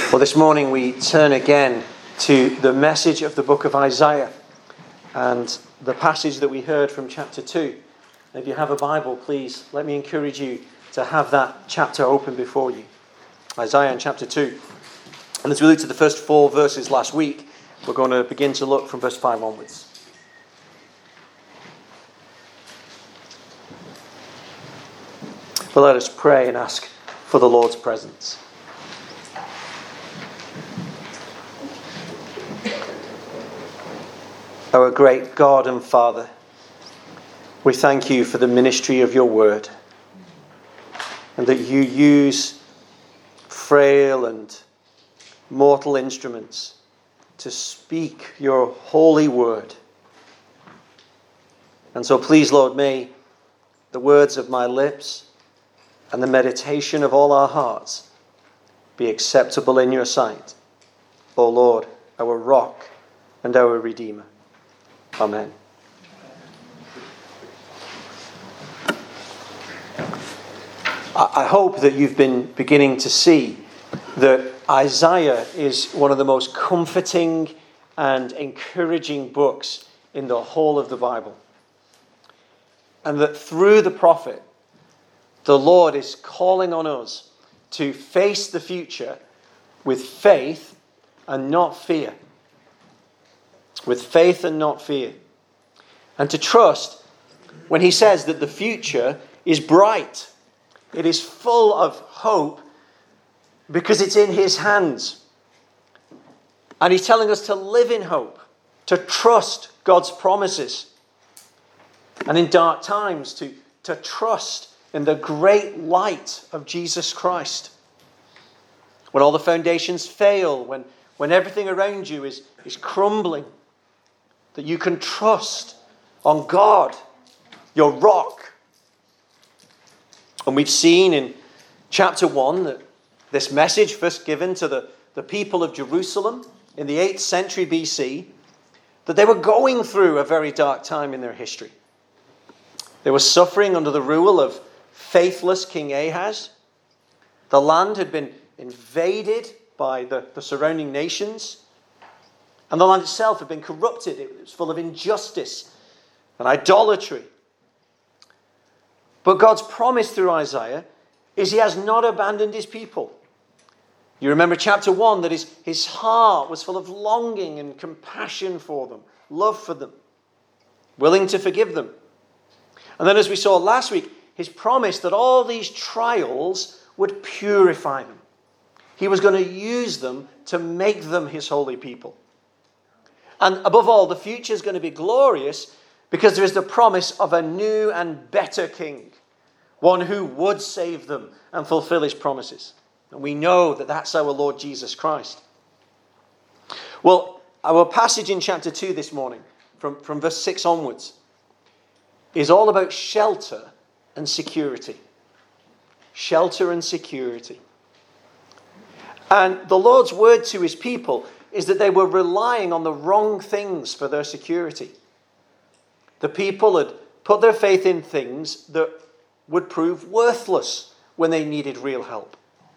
Well, this morning we turn again to the message of the book of Isaiah and the passage that we heard from chapter 2. If you have a Bible, please let me encourage you to have that chapter open before you. Isaiah in chapter 2. And as we looked at the first 4 verses last week, we're going to begin to look from verse 5 onwards. But let us pray and ask for the Lord's presence. Our great God and Father, we thank you for the ministry of your word and that you use frail and mortal instruments to speak your holy word. And so please, Lord, may the words of my lips and the meditation of all our hearts be acceptable in your sight, O Lord, our rock and our Redeemer. Amen. I hope that you've been beginning to see that Isaiah is one of the most comforting and encouraging books in the whole of the Bible. And that through the prophet, the Lord is calling on us to face the future with faith and not fear. With faith and not fear. And to trust when he says that the future is bright. It is full of hope because it's in his hands. And he's telling us to live in hope, to trust God's promises. And in dark times, to trust in the great light of Jesus Christ. When all the foundations fail, when everything around you is crumbling, that you can trust on God, your rock. And we've seen in chapter 1 that this message first given to the people of Jerusalem in the 8th century BC, that they were going through a very dark time in their history. They were suffering under the rule of faithless King Ahaz. The land had been invaded by the surrounding nations. And the land itself had been corrupted. It was full of injustice and idolatry. But God's promise through Isaiah is he has not abandoned his people. You remember chapter 1 that his heart was full of longing and compassion for them, love for them, willing to forgive them. And then as we saw last week, his promise that all these trials would purify them. He was going to use them to make them his holy people. And above all, the future is going to be glorious because there is the promise of a new and better king. One who would save them and fulfill his promises. And we know that that's our Lord Jesus Christ. Well, our passage in chapter 2 this morning, from verse 6 onwards, is all about shelter and security. Shelter and security. And the Lord's word to his people is that they were relying on the wrong things for their security. The people had put their faith in things that would prove worthless when they needed real help.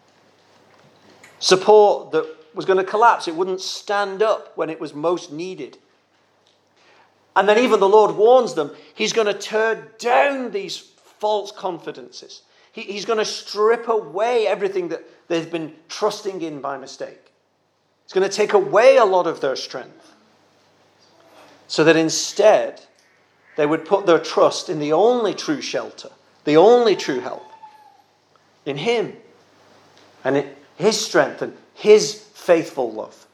Support that was going to collapse. It wouldn't stand up when it was most needed. And then even the Lord warns them, he's going to tear down these false confidences. He's going to strip away everything that they've been trusting in by mistake. It's going to take away a lot of their strength. So that instead, they would put their trust in the only true shelter, the only true help, in him. And in his strength and his faithful love.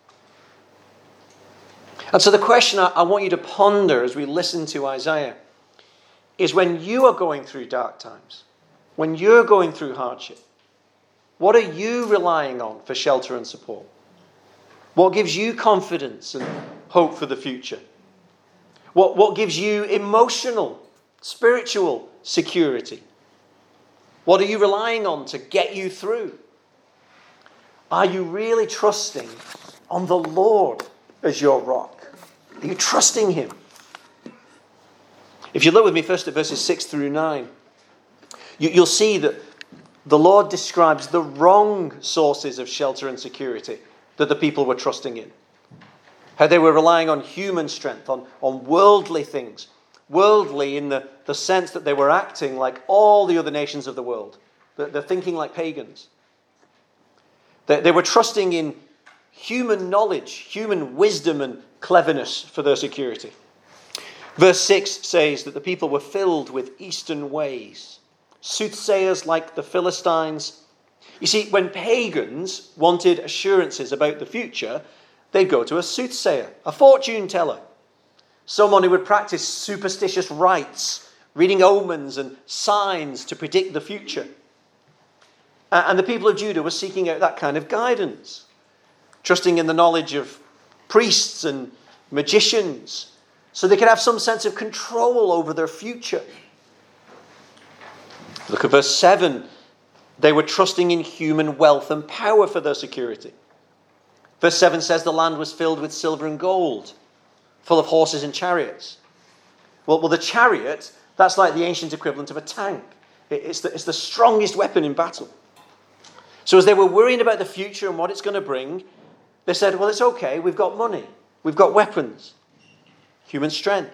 And so the question I want you to ponder as we listen to Isaiah is when you are going through dark times, when you're going through hardship, what are you relying on for shelter and support? What gives you confidence and hope for the future? What gives you emotional, spiritual security? What are you relying on to get you through? Are you really trusting on the Lord as your rock? Are you trusting him? If you look with me first at verses 6 through 9, you'll see that the Lord describes the wrong sources of shelter and security that the people were trusting in. How they were relying on human strength, on worldly things. Worldly in the sense that they were acting like all the other nations of the world. They're thinking like pagans. They were trusting in human knowledge, human wisdom and cleverness for their security. Verse 6 says that the people were filled with Eastern ways. Soothsayers like the Philistines. You see, when pagans wanted assurances about the future, they'd go to a soothsayer, a fortune teller. Someone who would practice superstitious rites, reading omens and signs to predict the future. And the people of Judah were seeking out that kind of guidance, trusting in the knowledge of priests and magicians, so they could have some sense of control over their future. Look at verse 7. They were trusting in human wealth and power for their security. Verse 7 says the land was filled with silver and gold, full of horses and chariots. Well, the chariot, that's like the ancient equivalent of a tank. It's the strongest weapon in battle. So as they were worrying about the future and what it's going to bring, they said, well, it's okay, we've got money, we've got weapons, human strength.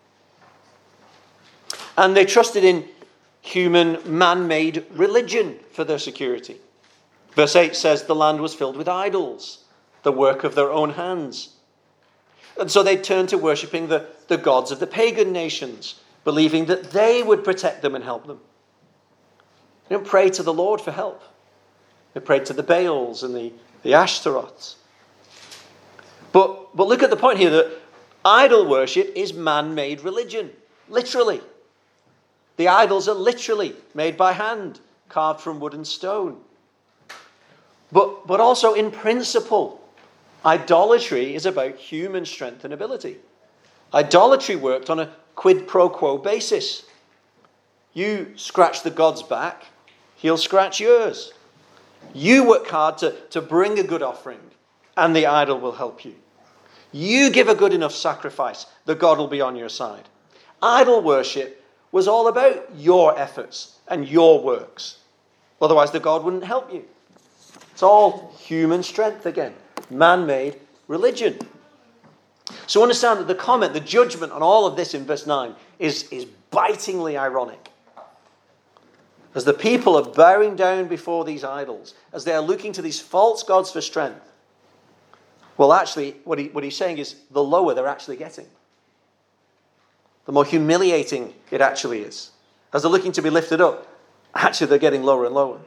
And they trusted in human man-made religion for their security. Verse 8 says the land was filled with idols, the work of their own hands. And so they turned to worshipping the gods of the pagan nations, believing that they would protect them and help them. They didn't pray to the Lord for help. They prayed to the Baals and the Ashtaroths. But look at the point here that idol worship is man-made religion, literally. The idols are literally made by hand, carved from wood and stone. But also in principle, idolatry is about human strength and ability. Idolatry worked on a quid pro quo basis. You scratch the god's back, he'll scratch yours. You work hard to bring a good offering, and the idol will help you. You give a good enough sacrifice, the God will be on your side. Idol worship was all about your efforts and your works. Otherwise, the God wouldn't help you. It's all human strength again. Man-made religion. So understand that the comment, the judgment on all of this in verse 9 is bitingly ironic. As the people are bowing down before these idols, as they are looking to these false gods for strength, well, actually, what he's saying is the lower they're actually getting, the more humiliating it actually is. As they're looking to be lifted up, actually they're getting lower and lower.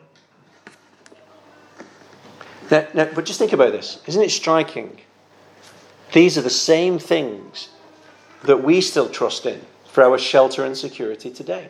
Now, but just think about this. Isn't it striking? These are the same things that we still trust in for our shelter and security today.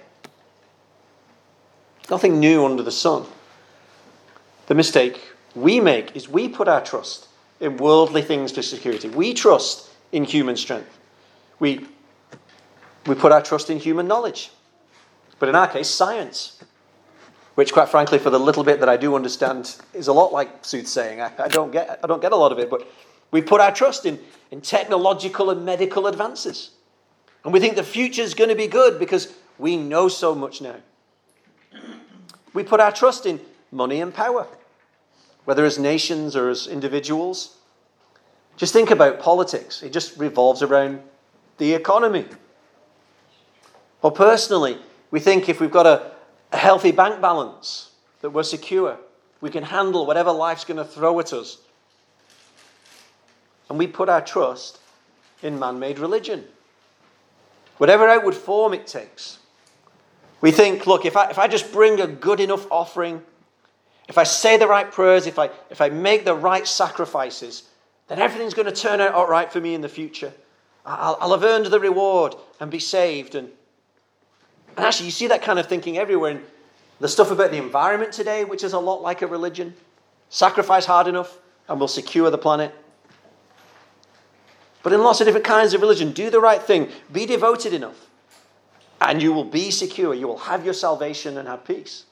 Nothing new under the sun. The mistake we make is we put our trust in worldly things for security. We trust in human strength. We put our trust in human knowledge. But in our case, science. Which, quite frankly, for the little bit that I do understand, is a lot like soothsaying. I don't get a lot of it, but we put our trust in technological and medical advances. And we think the future's going to be good because we know so much now. We put our trust in money and power, whether as nations or as individuals. Just think about politics. It just revolves around the economy. Or personally, we think if we've got a healthy bank balance, that we're secure, we can handle whatever life's going to throw at us. And we put our trust in man-made religion. Whatever outward form it takes. We think, look, if I just bring a good enough offering, if I say the right prayers, if I make the right sacrifices, then everything's going to turn out all right for me in the future. I'll have earned the reward and be saved. And actually, you see that kind of thinking everywhere. In the stuff about the environment today, which is a lot like a religion. Sacrifice hard enough and we'll secure the planet. But in lots of different kinds of religion, do the right thing. Be devoted enough. And you will be secure. You will have your salvation and have peace.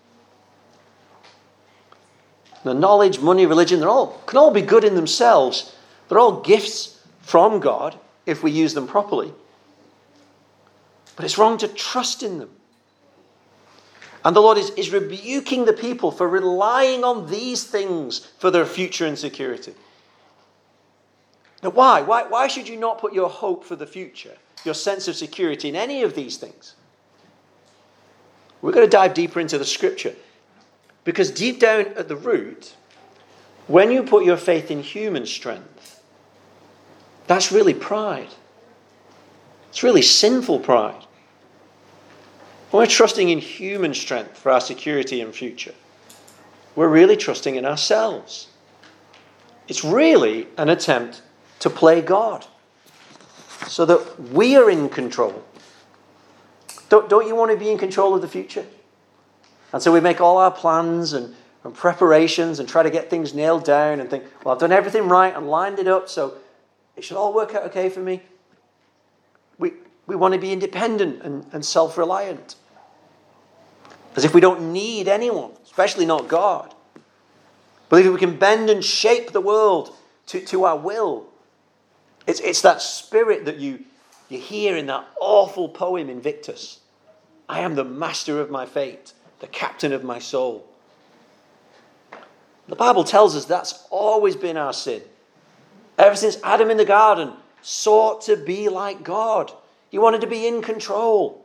The knowledge, money, religion, can all be good in themselves. They're all gifts from God if we use them properly. But it's wrong to trust in them. And the Lord is rebuking the people for relying on these things for their future and security. Now, why? Why should you not put your hope for the future, your sense of security in any of these things? We're going to dive deeper into the scripture. Because deep down at the root, when you put your faith in human strength, that's really pride. It's really sinful pride. When we're trusting in human strength for our security and future, we're really trusting in ourselves. It's really an attempt to play God so that we are in control. Don't you want to be in control of the future? And so we make all our plans and preparations and try to get things nailed down and think, well, I've done everything right and lined it up, so it should all work out okay for me. We want to be independent and self-reliant. As if we don't need anyone, especially not God. Believe that we can bend and shape the world to our will. It's that spirit that you hear in that awful poem Invictus. I am the master of my fate, the captain of my soul. The Bible tells us that's always been our sin. Ever since Adam in the garden sought to be like God. He wanted to be in control.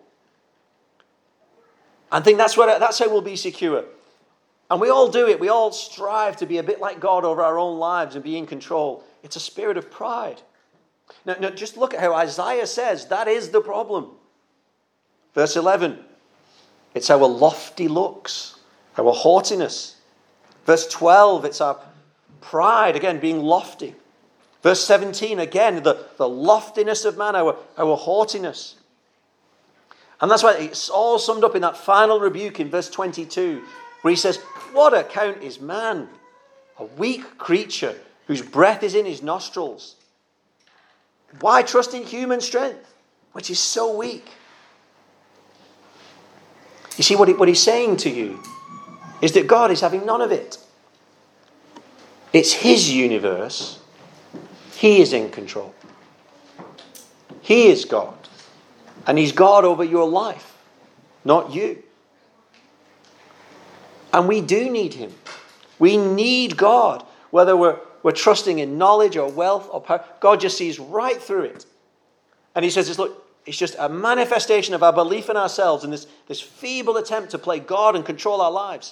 I think that's how we'll be secure. And we all do it. We all strive to be a bit like God over our own lives and be in control. It's a spirit of pride. Now just look at how Isaiah says that is the problem. Verse 11, it's our lofty looks, our haughtiness. Verse 12, it's our pride, again, being lofty. Verse 17, again, the loftiness of man, our haughtiness. And that's why it's all summed up in that final rebuke in verse 22, where he says, what account is man? A weak creature whose breath is in his nostrils. Why trust in human strength, which is so weak? You see, what he's saying to you is that God is having none of it. It's his universe. He is in control. He is God. And he's God over your life, not you. And we do need him. We need God, whether we're trusting in knowledge or wealth or power. God just sees right through it. And he says, look, it's just a manifestation of our belief in ourselves and this feeble attempt to play God and control our lives.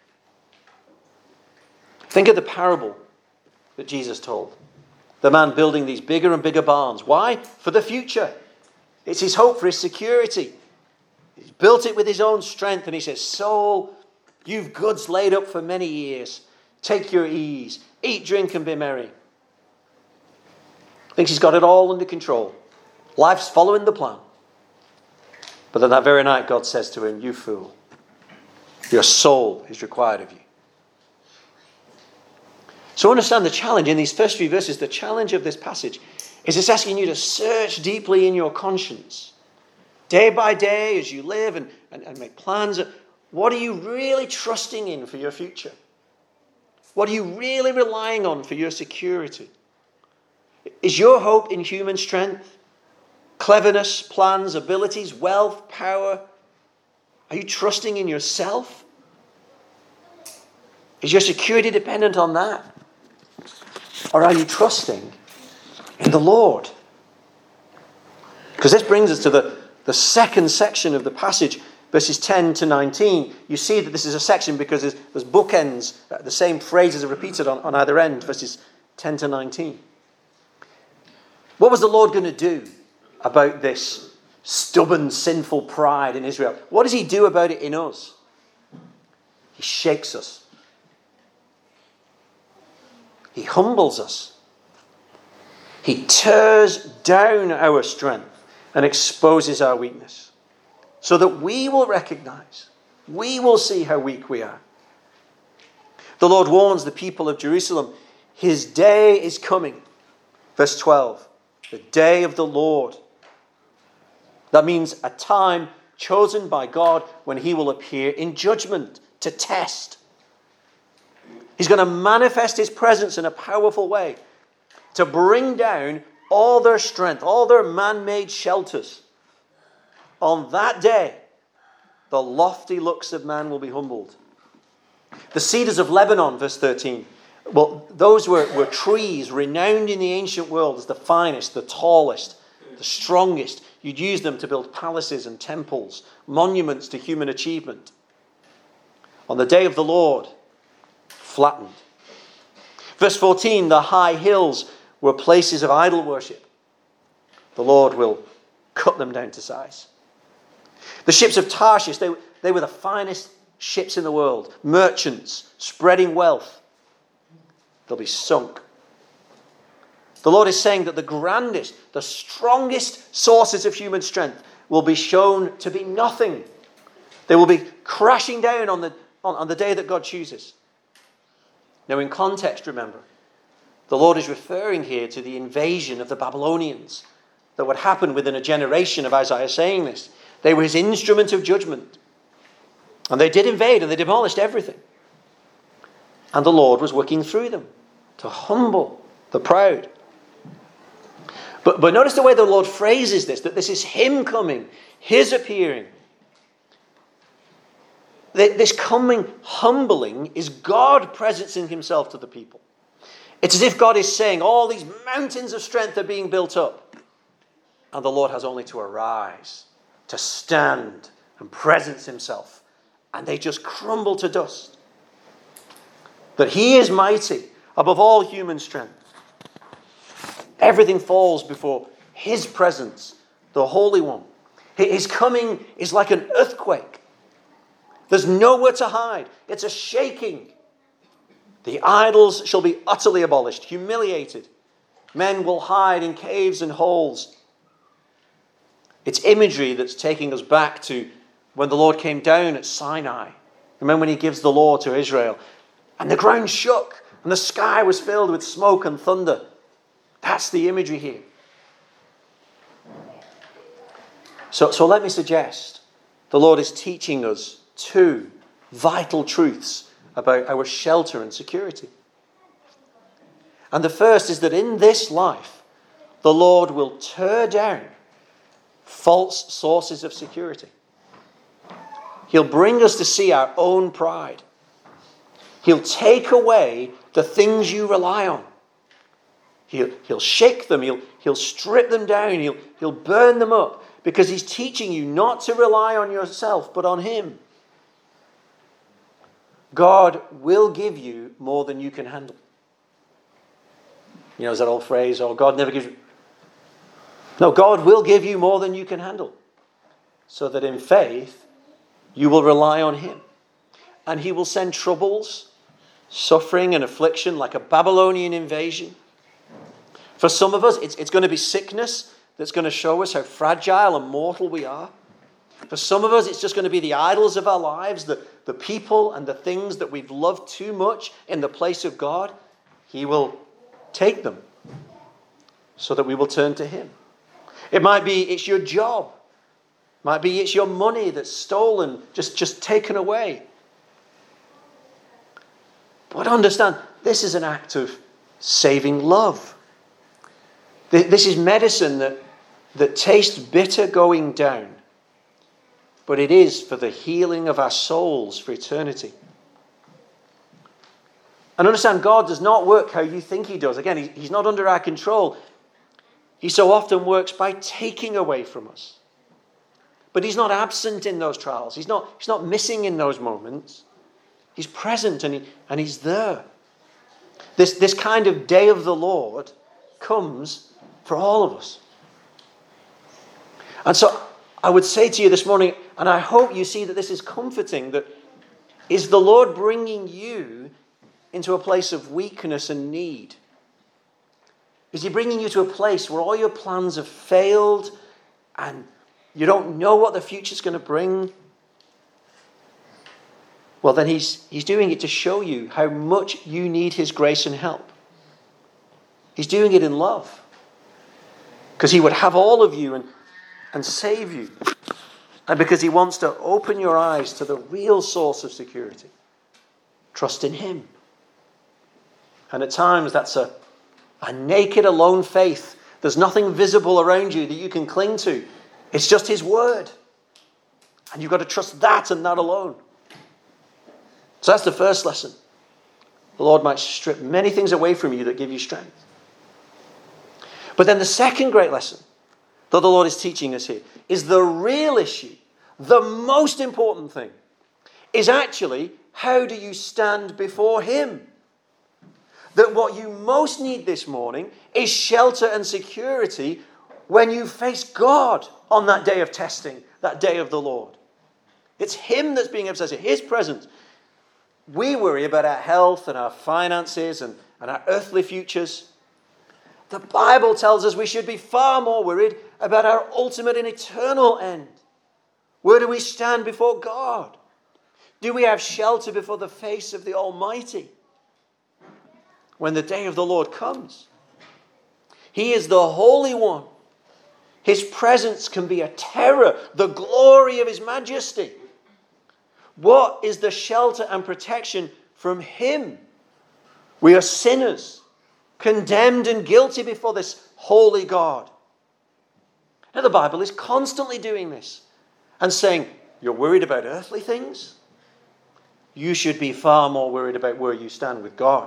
Think of the parable that Jesus told. The man building these bigger and bigger barns. Why? For the future. It's his hope for his security. He's built it with his own strength. And he says, soul, you've goods laid up for many years. Take your ease. Eat, drink, and be merry. Thinks he's got it all under control. Life's following the plan. But then that very night, God says to him, you fool, your soul is required of you. So understand the challenge in these first few verses. The challenge of this passage is it's asking you to search deeply in your conscience. Day by day as you live and make plans. What are you really trusting in for your future? What are you really relying on for your security? Is your hope in human strength, cleverness, plans, abilities, wealth, power? Are you trusting in yourself? Is your security dependent on that? Or are you trusting in the Lord? Because this brings us to the second section of the passage, verses 10 to 19. You see that this is a section because there's bookends. The same phrases are repeated on either end, verses 10 to 19. What was the Lord going to do about this stubborn, sinful pride in Israel? What does he do about it in us? He shakes us. He humbles us. He tears down our strength and exposes our weakness so that we will recognize, we will see how weak we are. The Lord warns the people of Jerusalem, his day is coming. Verse 12, the day of the Lord. That means a time chosen by God when he will appear in judgment to test. He's going to manifest his presence in a powerful way to bring down all their strength, all their man-made shelters. On that day, the lofty looks of man will be humbled. The cedars of Lebanon, verse 13. Well, those were trees renowned in the ancient world as the finest, the tallest, the strongest. You'd use them to build palaces and temples, monuments to human achievement. On the day of the Lord, flattened. Verse 14, the high hills were places of idol worship. The Lord will cut them down to size. The ships of Tarshish, they were the finest ships in the world. Merchants, spreading wealth. They'll be sunk. The Lord is saying that the grandest, the strongest sources of human strength will be shown to be nothing. They will be crashing down on the day that God chooses. Now, in context, remember, the Lord is referring here to the invasion of the Babylonians that would happen within a generation of Isaiah saying this. They were his instrument of judgment. And they did invade and they demolished everything. And the Lord was working through them to humble the proud. But notice the way the Lord phrases this, that this is him coming, his appearing. This coming humbling is God presenting himself to the people. It's as if God is saying all these mountains of strength are being built up. And the Lord has only to arise, to stand and presence himself. And they just crumble to dust. That he is mighty above all human strength. Everything falls before his presence, the Holy One. His coming is like an earthquake. There's nowhere to hide. It's a shaking. The idols shall be utterly abolished, humiliated. Men will hide in caves and holes. It's imagery that's taking us back to when the Lord came down at Sinai. Remember when he gives the law to Israel? And the ground shook, and the sky was filled with smoke and thunder. That's the imagery here. So let me suggest the Lord is teaching us two vital truths about our shelter and security. And the first is that in this life, the Lord will tear down false sources of security. He'll bring us to see our own pride. He'll take away the things you rely on. He'll shake them. He'll strip them down. He'll burn them up because he's teaching you not to rely on yourself but on him. God will give you more than you can handle. You know, there's that old phrase, oh, God never gives you. No, God will give you more than you can handle. So that in faith, you will rely on him. And he will send troubles, suffering and affliction like a Babylonian invasion. For some of us, it's going to be sickness that's going to show us how fragile and mortal we are. For some of us, it's just going to be the idols of our lives, the people and the things that we've loved too much in the place of God. He will take them so that we will turn to him. It might be it's your job. It might be it's your money that's stolen, just taken away. But understand, this is an act of saving love. This is medicine that tastes bitter going down. But it is for the healing of our souls for eternity. And understand, God does not work how you think he does. Again, he's not under our control. He so often works by taking away from us. But he's not absent in those trials. He's not missing in those moments. He's present and he's there. This kind of day of the Lord comes for all of us. And so I would say to you this morning, and I hope you see that this is comforting, that is the Lord bringing you into a place of weakness and need? Is he bringing you to a place where all your plans have failed and you don't know what the future's going to bring? Well, then he's doing it to show you how much you need his grace and help. He's doing it in love. Because he would have all of you and save you. And because he wants to open your eyes to the real source of security. Trust in him. And at times that's a naked, alone faith. There's nothing visible around you that you can cling to. It's just his word. And you've got to trust that and that alone. So that's the first lesson. The Lord might strip many things away from you that give you strength. But then the second great lesson that the Lord is teaching us here is the real issue, the most important thing, is actually how do you stand before him? That what you most need this morning is shelter and security when you face God on that day of testing, that day of the Lord. It's him that's being obsessed, his presence. We worry about our health and our finances and our earthly futures. The Bible tells us we should be far more worried about our ultimate and eternal end. Where do we stand before God? Do we have shelter before the face of the Almighty when the day of the Lord comes? He is the Holy One. His presence can be a terror, the glory of his majesty. What is the shelter and protection from him? We are sinners, condemned and guilty before this holy God. Now the Bible is constantly doing this and saying, you're worried about earthly things? You should be far more worried about where you stand with God.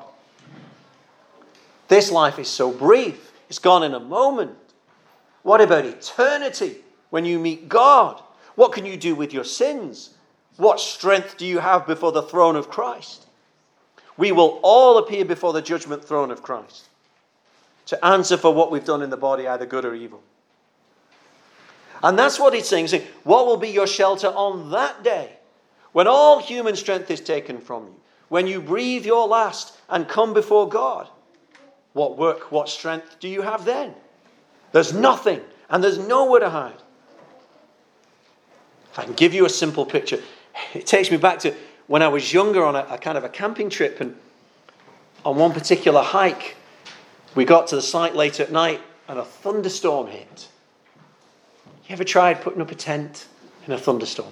This life is so brief. It's gone in a moment. What about eternity when you meet God? What can you do with your sins? What strength do you have before the throne of Christ? We will all appear before the judgment throne of Christ to answer for what we've done in the body, either good or evil. And that's what he's saying. What will be your shelter on that day when all human strength is taken from you? When you breathe your last and come before God? What work, what strength do you have then? There's nothing, and there's nowhere to hide. If I can give you a simple picture, it takes me back to when I was younger on a kind of a camping trip, and on one particular hike, we got to the site late at night and a thunderstorm hit. You ever tried putting up a tent in a thunderstorm?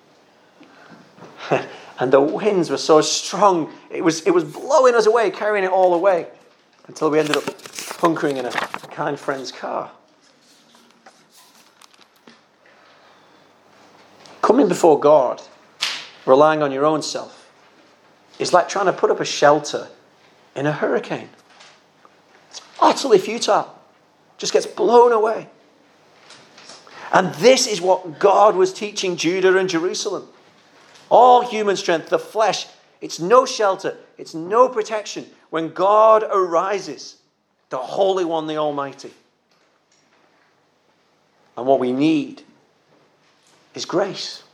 And the winds were so strong, it was blowing us away, carrying it all away, until we ended up hunkering in a kind friend's car. Coming before God, relying on your own self, is like trying to put up a shelter in a hurricane. It's utterly futile. Just gets blown away. And this is what God was teaching Judah and Jerusalem. All human strength, the flesh, it's no shelter, it's no protection when God arises, the Holy One, the Almighty. And what we need is grace.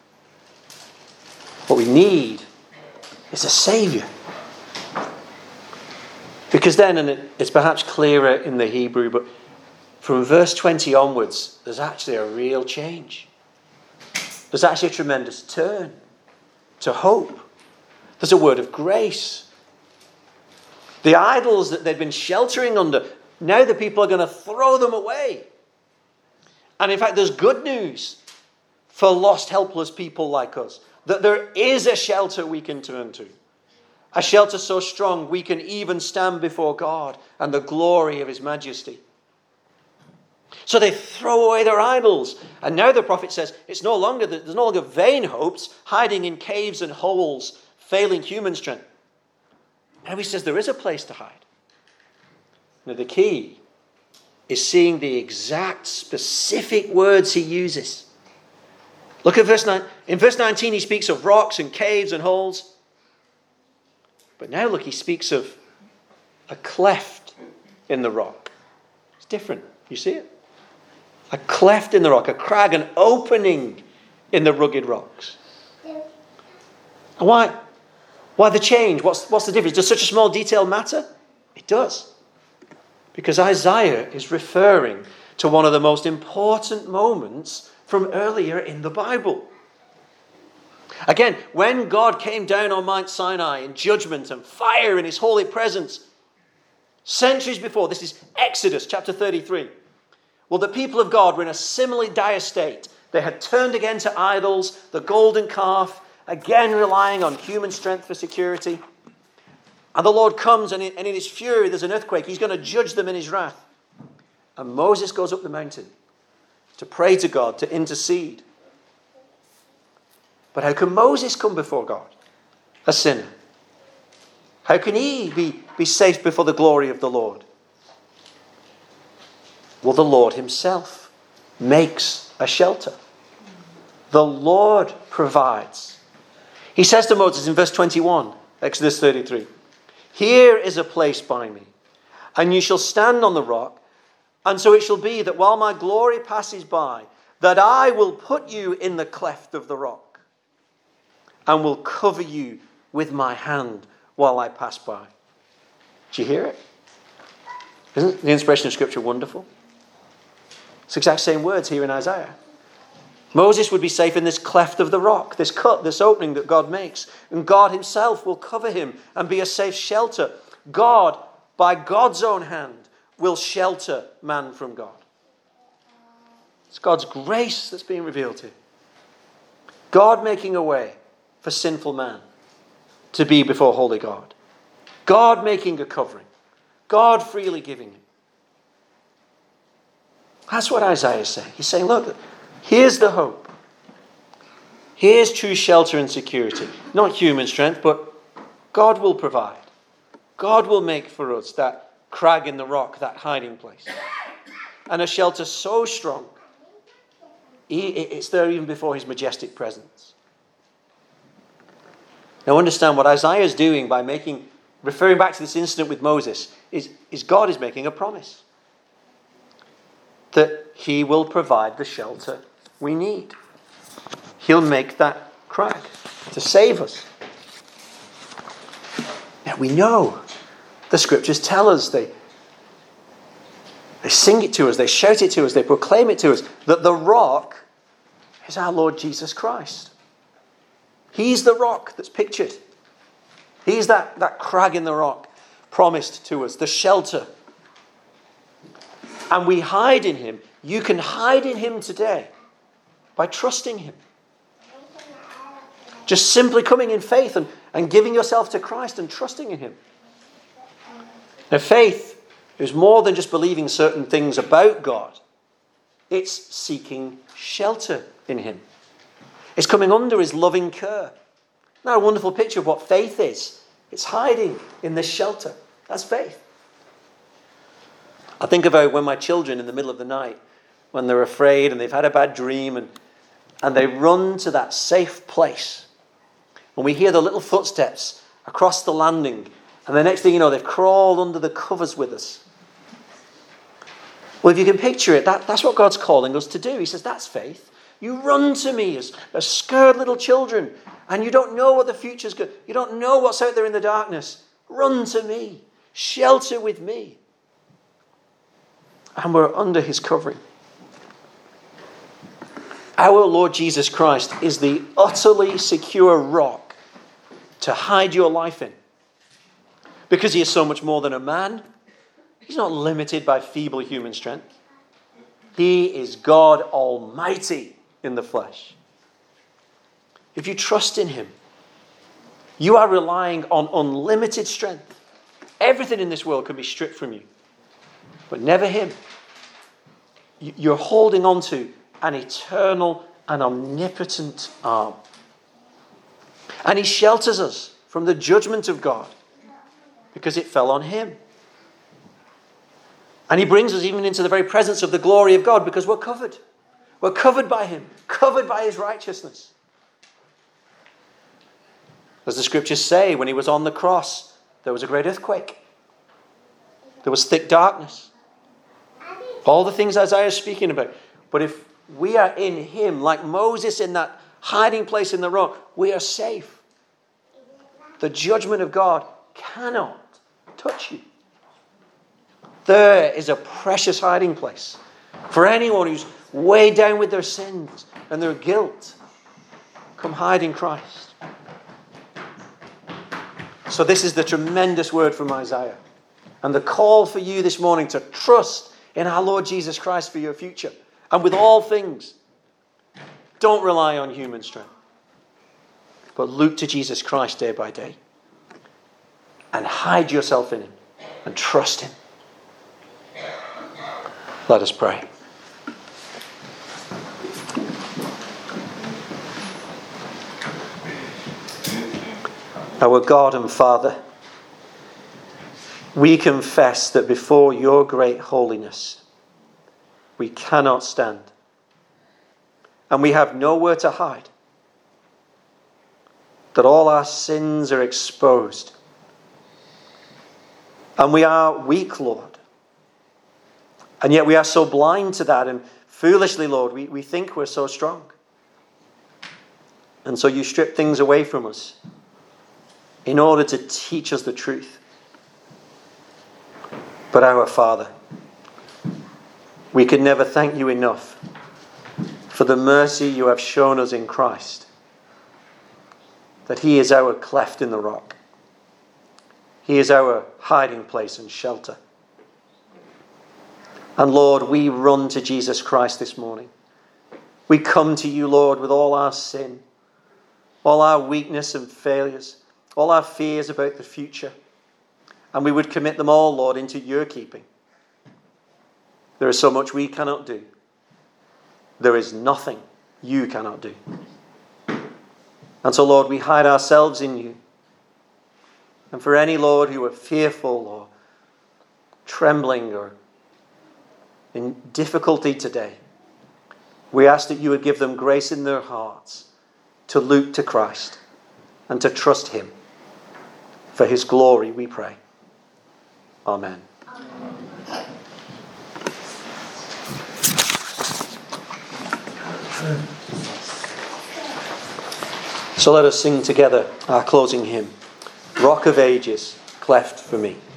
What we need is a Saviour. Because then, and it's perhaps clearer in the Hebrew, but from verse 20 onwards, there's actually a real change. There's actually a tremendous turn to hope. There's a word of grace. The idols that they've been sheltering under, now the people are going to throw them away. And in fact, there's good news for lost, helpless people like us. That there is a shelter we can turn to. A shelter so strong we can even stand before God and the glory of his majesty. So they throw away their idols. And now the prophet says there's no longer vain hopes hiding in caves and holes, failing human strength. Now he says there is a place to hide. Now the key is seeing the exact specific words he uses. Look at verse 9. In verse 19 he speaks of rocks and caves and holes. But now look, he speaks of a cleft in the rock. It's different. You see it? A cleft in the rock, a crag, an opening in the rugged rocks. And why the change? What's the difference? Does such a small detail matter? It does. Because Isaiah is referring to one of the most important moments from earlier in the Bible. Again, when God came down on Mount Sinai in judgment and fire in his holy presence, centuries before, this is Exodus chapter 33. Well, the people of God were in a similarly dire state. They had turned again to idols, the golden calf, again relying on human strength for security. And the Lord comes and in his fury there's an earthquake. He's going to judge them in his wrath. And Moses goes up the mountain to pray to God, to intercede. But how can Moses come before God? A sinner. How can he be safe before the glory of the Lord? Well, the Lord himself makes a shelter. The Lord provides. He says to Moses in verse 21, Exodus 33, "Here is a place by me, and you shall stand on the rock, and so it shall be that while my glory passes by, that I will put you in the cleft of the rock, and will cover you with my hand while I pass by." Do you hear it? Isn't the inspiration of Scripture wonderful? It's the exact same words here in Isaiah. Moses would be safe in this cleft of the rock, this cut, this opening that God makes. And God himself will cover him and be a safe shelter. God, by God's own hand, will shelter man from God. It's God's grace that's being revealed here. God making a way for sinful man to be before holy God. God making a covering. God freely giving it. That's what Isaiah is saying. He's saying, look, here's the hope. Here's true shelter and security. Not human strength, but God will provide. God will make for us that crag in the rock, that hiding place. And a shelter so strong, it's there even before his majestic presence. Now understand what Isaiah is doing by referring back to this incident with Moses, is God is making a promise. That he will provide the shelter we need. He'll make that crag to save us. Now we know the Scriptures tell us, they sing it to us, they shout it to us, they proclaim it to us, that the rock is our Lord Jesus Christ. He's the rock that's pictured. He's that crag in the rock promised to us, the shelter. And we hide in him. You can hide in him today by trusting him. Just simply coming in faith and giving yourself to Christ and trusting in him. Now, faith is more than just believing certain things about God. It's seeking shelter in him. It's coming under his loving care. Now, a wonderful picture of what faith is. It's hiding in this shelter. That's faith. I think about when my children in the middle of the night, when they're afraid and they've had a bad dream and they run to that safe place. And we hear the little footsteps across the landing. And the next thing you know, they've crawled under the covers with us. Well, if you can picture it, that's what God's calling us to do. He says, that's faith. You run to me as scared little children. And you don't know what the future's going to be. You don't know what's out there in the darkness. Run to me. Shelter with me. And we're under his covering. Our Lord Jesus Christ is the utterly secure rock to hide your life in. Because he is so much more than a man. He's not limited by feeble human strength. He is God Almighty in the flesh. If you trust in him, you are relying on unlimited strength. Everything in this world can be stripped from you, but never him. You're holding on to an eternal and omnipotent arm. And he shelters us from the judgment of God because it fell on him. And he brings us even into the very presence of the glory of God because we're covered. We're covered by him, covered by his righteousness. As the Scriptures say, when he was on the cross, there was a great earthquake. There was thick darkness. All the things Isaiah is speaking about. But if we are in him, like Moses in that hiding place in the rock, we are safe. The judgment of God cannot touch you. There is a precious hiding place for anyone who's weighed down with their sins and their guilt. Come hide in Christ. So this is the tremendous word from Isaiah. And the call for you this morning to trust in our Lord Jesus Christ for your future. And with all things, don't rely on human strength. But look to Jesus Christ day by day. And hide yourself in him. And trust him. Let us pray. Our God and Father, we confess that before your great holiness, we cannot stand. And we have nowhere to hide. That all our sins are exposed. And we are weak, Lord. And yet we are so blind to that. And foolishly, Lord, we think we're so strong. And so you strip things away from us in order to teach us the truth. But our Father, we can never thank you enough for the mercy you have shown us in Christ. That he is our cleft in the rock. He is our hiding place and shelter. And Lord, we run to Jesus Christ this morning. We come to you, Lord, with all our sin, all our weakness and failures, all our fears about the future. And we would commit them all, Lord, into your keeping. There is so much we cannot do. There is nothing you cannot do. And so, Lord, we hide ourselves in you. And for any, Lord, who are fearful or trembling or in difficulty today, we ask that you would give them grace in their hearts to look to Christ and to trust him. For his glory, we pray. Amen. So let us sing together our closing hymn, Rock of Ages, cleft for me.